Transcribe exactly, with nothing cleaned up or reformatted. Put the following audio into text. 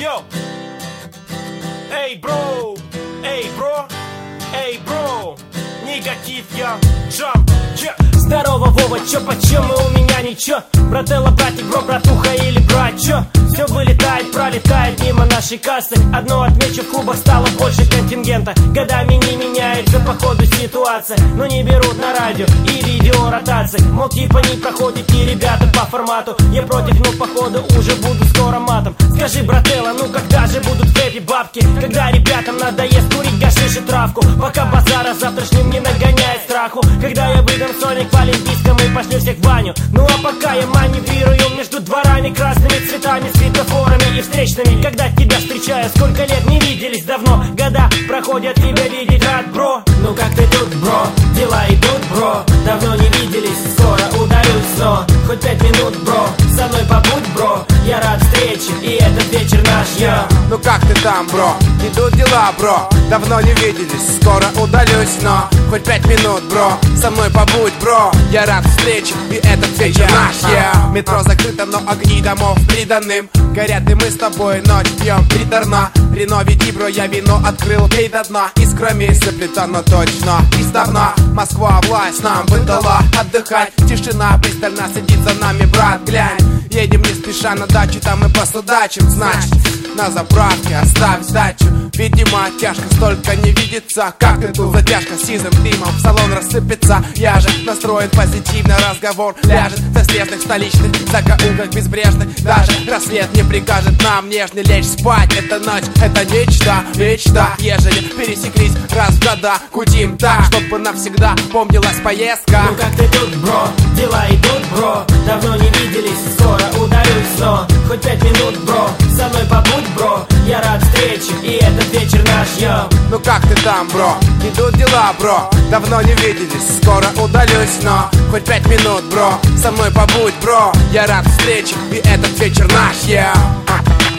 Йоу! Эй, бро! Эй, бро! Эй, бро! Негатив, я джамп, че? Здорово, Вова, чё, почем, и у меня ничего. Брателло, братик, бро, братуха или брат, чё? Все вылетает, пролетает мимо нашей кассы. Одно отмечу, в клубах стало больше контингента. Годами не меняется по ходу ситуация, но не берут на радио и видео ротации. Мол, типа не проходит и ребята по формату. Я против, но походу уже буду скоро матом. Скажи, брателло, ну когда же будут хэппи бабки? Когда ребятам надоест курить гашиш и травку? Пока базара завтрашним не нагоняет страху. Когда я выдам сольник по олимпийскому и пошлю всех в баню. Ну а пока я маневрирую между дворами, красными цветами, светофорами и встречными. Когда тебя встречаю, сколько лет не виделись давно. Года проходят, тебя видеть рад, бро. Ну как ты тут, бро? Дела идут, бро. Давно не виделись, скоро удалюсь, но хоть пять минут, бро, со мной побудь, бро. Я рад встрече, и этот вечер наш, я. Ну как ты там, бро? Идут дела, бро. Давно не виделись, скоро удалюсь, но хоть пять минут, бро, со мной побудь, бро. Я рад встрече, и этот вечер наш, я. Метро закрыто, но огни домов приданным. Горят и мы с тобой, ночь пьем приторно. Рено, веди, бро, я вино открыл, пей до дна. Искрами заплетано точно, из давна. Москва власть нам выдала отдыхать. Тишина пристально сидит за нами, брат, глянь. Едем не спеша на дачу, там мы посудачим, значит на заправке оставь сдачу. Видимо, тяжко столько не видится. Как ты тут, затяжка с сизым дымом в салон рассыпется. Я же настроен позитивно, разговор ляжет со слезных столичных закоулках безбрежных. Даже рассвет не прикажет нам нежно лечь спать. Это ночь, это нечто, мечта. Ежели пересеклись раз в года, кутим так, чтобы навсегда помнилась поездка. Ну как ты тут, бро? Дела идут, бро. Давно не виделись, скоро удалюсь, но хоть пять минут, бро, со мной побудь, бро. Я рад встрече, и этот вечер наш, йо. Ну как ты там, бро? Идут дела, бро. Давно не виделись, скоро удалюсь, но хоть пять минут, бро, со мной побудь, бро. Я рад встрече, и этот вечер наш, я.